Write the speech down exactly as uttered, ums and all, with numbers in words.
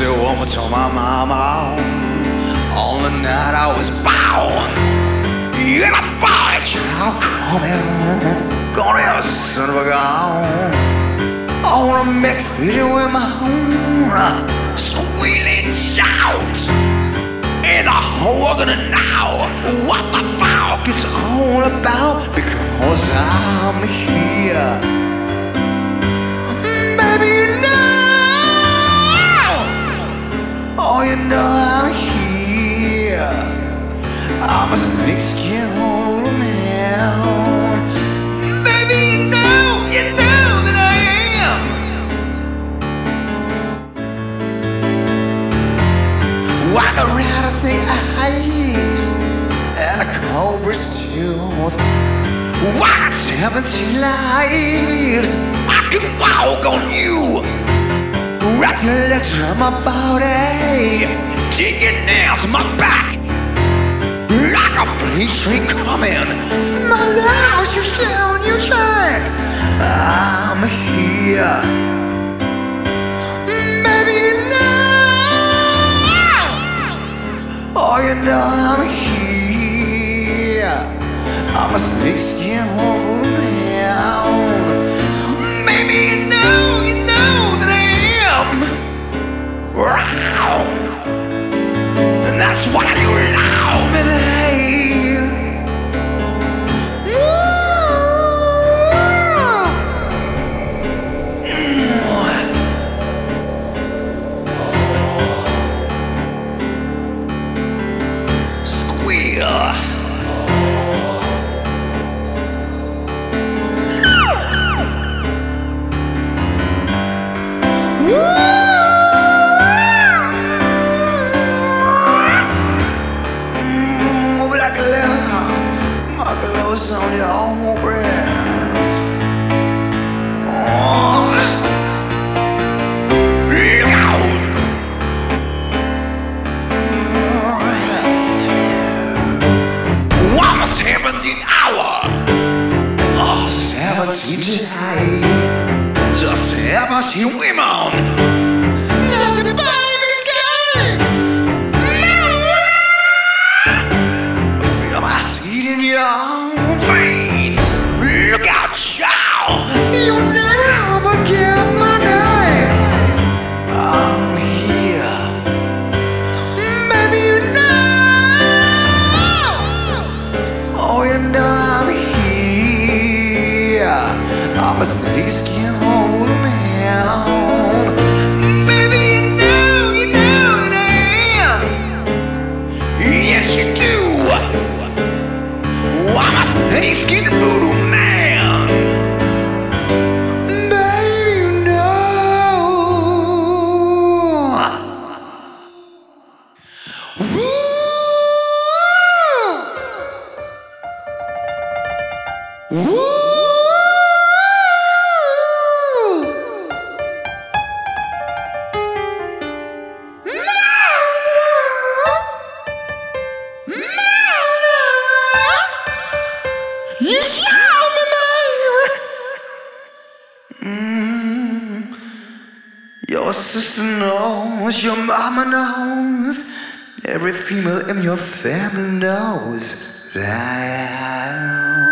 a woman told my mama on the night I was born. You're a boy, child, come here. Gonna have a son of a gun. I wanna make pretty with my own squealing shout. And the whole world gonna know what the fuck it's all about, because I'm here. Baby, you know, oh, you know I'm here. I'm a snakeskin old man. Baby, you know, you know that I am. Like a rattlesnake eyes and a cobra's tooth. Like seventeen lives, I can walk on you. Wrap your legs around my body, dig your nails in my back. Like a freight train coming, my life you sit on your track. I'm here, baby, you know. Oh, you know I'm here. I'm a snakeskin old man. Baby, you know, you know that I am. Wow. And that's why you love me, babe. Squeal. On your own breath. Oh. One seventeen hour. Oh, seventeen today. Just seventeen women. Now the baby's gone. Feel my seed in your look out, child! You'll never get my name. I'm here, baby, you know. Oh, you know I'm here. I'm a snakeskin old man. Baby, you know, you know that I am. Yes, you do. I'm a snakeskin voodoo man. Baby, you know. Woo! Woo! You show me, baby. Mm, your sister knows, your mama knows, every female in your family knows that I am.